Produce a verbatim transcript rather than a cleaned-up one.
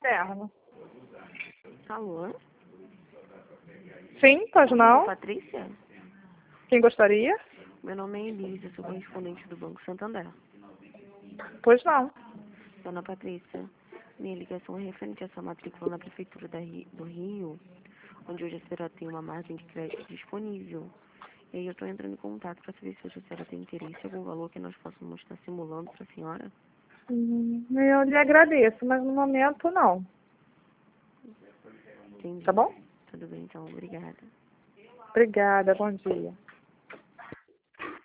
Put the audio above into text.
inverno. Alô? Sim, pois não? Patrícia? Quem gostaria? Meu nome é Elisa, sou correspondente do Banco Santander. Pois não. Dona Patrícia, minha ligação é referente a sua matrícula na Prefeitura da Ri- do Rio, onde hoje a senhora tem uma margem de crédito disponível. E aí eu estou entrando em contato para saber se hoje a senhora tem interesse em algum valor que nós possamos estar simulando para a senhora. Hum, Eu lhe agradeço, mas no momento não. Entendi. Tá bom? Tudo bem, então. Obrigada. Obrigada, bom dia.